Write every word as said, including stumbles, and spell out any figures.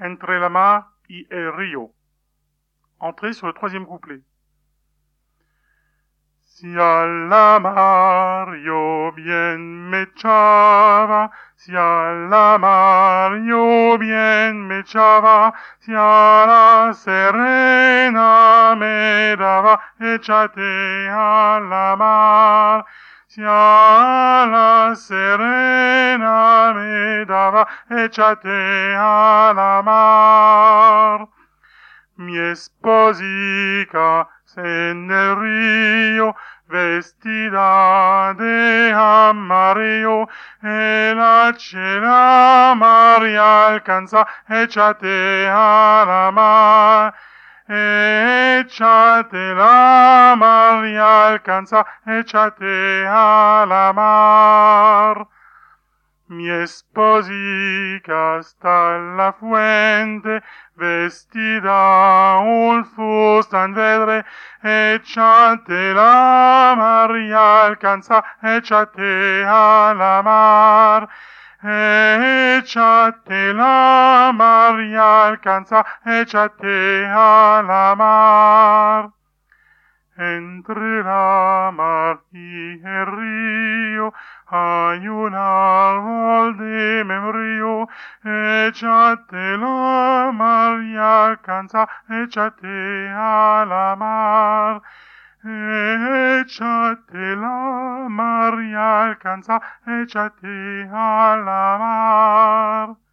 Entre la mar y el río. Entrée sur le troisième couplet. Si a la mar yo bien me echaba, si a la mar yo bien me echaba, si a la serena me daba, échate a la mar. Si a la serena me daba, échate a la mar. Mi esposica en el río, vestida de amarillo, el hache la mar y alcanza, échate a la mar. Échate la mar y alcanza, échate a la mar. Mi esposica sta alla fuente, vestida un fustan vedre, échate la mar y alcanza, échate a la mar. Échate la mar y alcanza, échate a la mar. Entre la mar y el río hay un árbol de membrillo, échate la mar y alcanza, échate a la mar. Échate la mar y alcanza, échate a la mar.